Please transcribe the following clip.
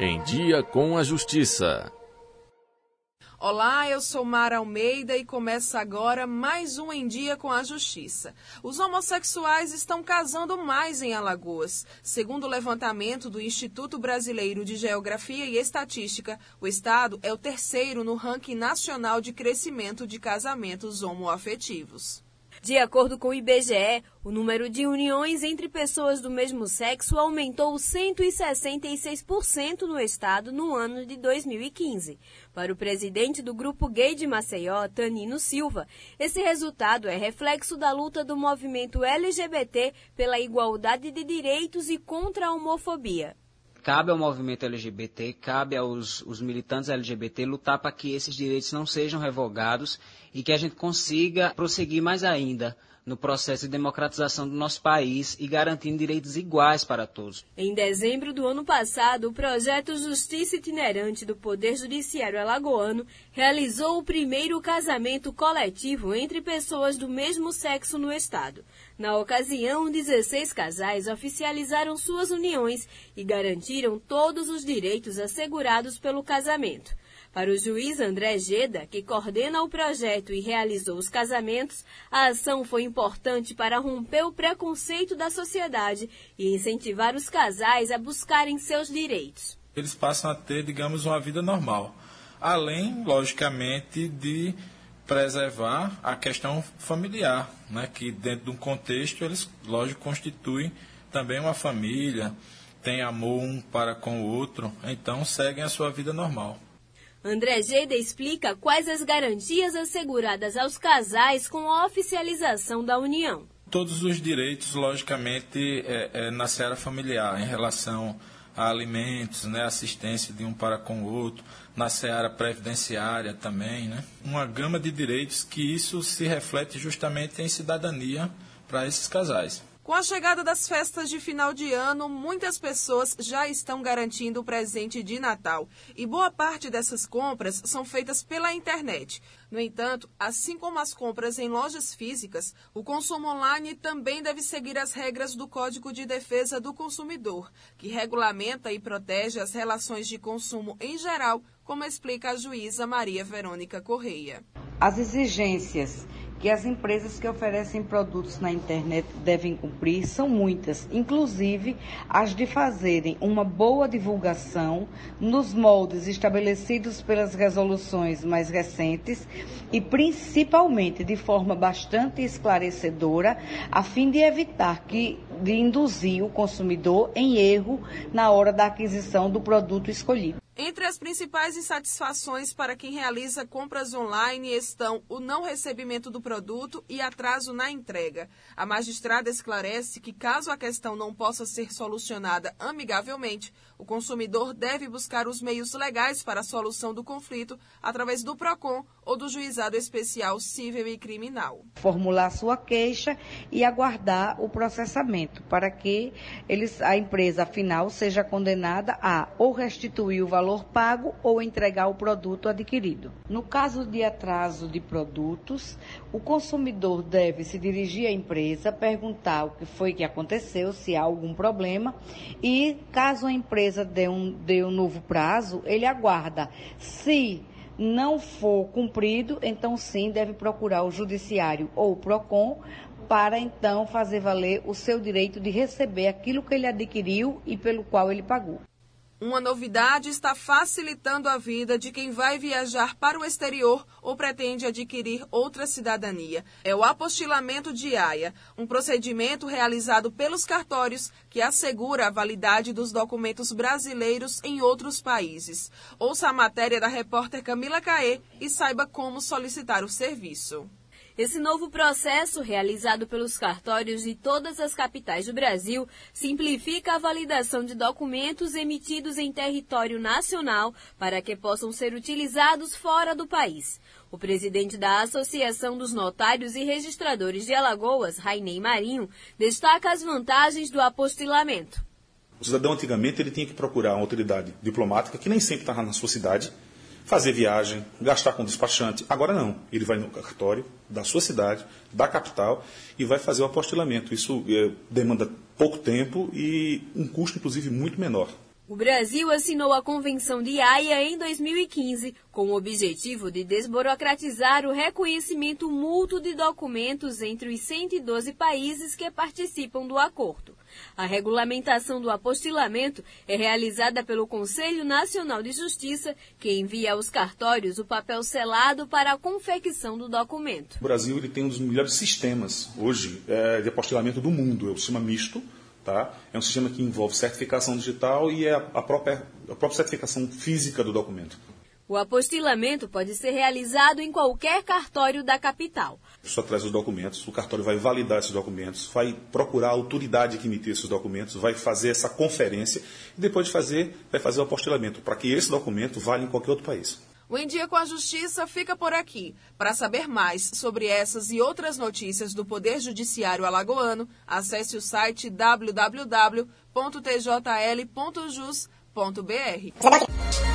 Em Dia com a Justiça. Olá, eu sou Mara Almeida e começa agora mais um Em Dia com a Justiça. Os homossexuais estão casando mais em Alagoas. Segundo o levantamento do Instituto Brasileiro de Geografia e Estatística, o estado é o terceiro no ranking nacional de crescimento de casamentos homoafetivos. De acordo com o IBGE, o número de uniões entre pessoas do mesmo sexo aumentou 166% no estado no ano de 2015. Para o presidente do Grupo Gay de Maceió, Tanino Silva, esse resultado é reflexo da luta do movimento LGBT pela igualdade de direitos e contra a homofobia. Cabe ao movimento LGBT, cabe aos militantes LGBT lutar para que esses direitos não sejam revogados e que a gente consiga prosseguir mais ainda no processo de democratização do nosso país e garantindo direitos iguais para todos. Em dezembro do ano passado, o projeto Justiça Itinerante do Poder Judiciário Alagoano realizou o primeiro casamento coletivo entre pessoas do mesmo sexo no estado. Na ocasião, 16 casais oficializaram suas uniões e garantiram todos os direitos assegurados pelo casamento. Para o juiz André Geda, que coordena o projeto e realizou os casamentos, a ação foi importante para romper o preconceito da sociedade e incentivar os casais a buscarem seus direitos. Eles passam a ter, digamos, uma vida normal, além, logicamente, de preservar a questão familiar, né, que dentro de um contexto eles, lógico, constituem também uma família, têm amor um para com o outro, então seguem a sua vida normal. André Geda explica quais as garantias asseguradas aos casais com a oficialização da união. Todos os direitos, logicamente, na seara familiar, em relação a alimentos, né, assistência de um para com o outro, na seara previdenciária também, né? Uma gama de direitos que isso se reflete justamente em cidadania para esses casais. Com a chegada das festas de final de ano, muitas pessoas já estão garantindo o presente de Natal e boa parte dessas compras são feitas pela internet. No entanto, assim como as compras em lojas físicas, o consumo online também deve seguir as regras do Código de Defesa do Consumidor, que regulamenta e protege as relações de consumo em geral, como explica a juíza Maria Verônica Correia. As exigências que as empresas que oferecem produtos na internet devem cumprir são muitas, inclusive as de fazerem uma boa divulgação nos moldes estabelecidos pelas resoluções mais recentes e principalmente de forma bastante esclarecedora, a fim de evitar de induzir o consumidor em erro na hora da aquisição do produto escolhido. Entre as principais insatisfações para quem realiza compras online estão o não recebimento do produto e atraso na entrega. A magistrada esclarece que, caso a questão não possa ser solucionada amigavelmente, o consumidor deve buscar os meios legais para a solução do conflito através do PROCON ou do Juizado Especial Cível e Criminal. Formular sua queixa e aguardar o processamento para que a empresa final seja condenada a ou restituir o valor pago ou entregar o produto adquirido. No caso de atraso de produtos, o consumidor deve se dirigir à empresa, perguntar o que foi que aconteceu, se há algum problema, e caso a empresa dê um novo prazo, ele aguarda. Se não for cumprido, então sim deve procurar o judiciário ou o PROCON para então fazer valer o seu direito de receber aquilo que ele adquiriu e pelo qual ele pagou. Uma novidade está facilitando a vida de quem vai viajar para o exterior ou pretende adquirir outra cidadania. É o apostilamento de AIA, um procedimento realizado pelos cartórios que assegura a validade dos documentos brasileiros em outros países. Ouça a matéria da repórter Camila Caê e saiba como solicitar o serviço. Esse novo processo, realizado pelos cartórios de todas as capitais do Brasil, simplifica a validação de documentos emitidos em território nacional para que possam ser utilizados fora do país. O presidente da Associação dos Notários e Registradores de Alagoas, Rainei Marinho, destaca as vantagens do apostilamento. O cidadão, antigamente, ele tinha que procurar uma autoridade diplomática que nem sempre estava na sua cidade, fazer viagem, gastar com despachante. Agora não, ele vai no cartório da sua cidade, da capital, e vai fazer o apostilamento. Isso demanda pouco tempo e um custo, inclusive, muito menor. O Brasil assinou a Convenção de Haia em 2015, com o objetivo de desburocratizar o reconhecimento mútuo de documentos entre os 112 países que participam do acordo. A regulamentação do apostilamento é realizada pelo Conselho Nacional de Justiça, que envia aos cartórios o papel selado para a confecção do documento. O Brasil ele tem um dos melhores sistemas hoje de apostilamento do mundo, é o sistema misto. Tá? É um sistema que envolve certificação digital e a própria certificação física do documento. O apostilamento pode ser realizado em qualquer cartório da capital. A pessoa traz os documentos, o cartório vai validar esses documentos, vai procurar a autoridade que emitiu esses documentos, vai fazer essa conferência e depois vai fazer o apostilamento, para que esse documento valha em qualquer outro país. O Em Dia com a Justiça fica por aqui. Para saber mais sobre essas e outras notícias do Poder Judiciário alagoano, acesse o site www.tjl.jus.br.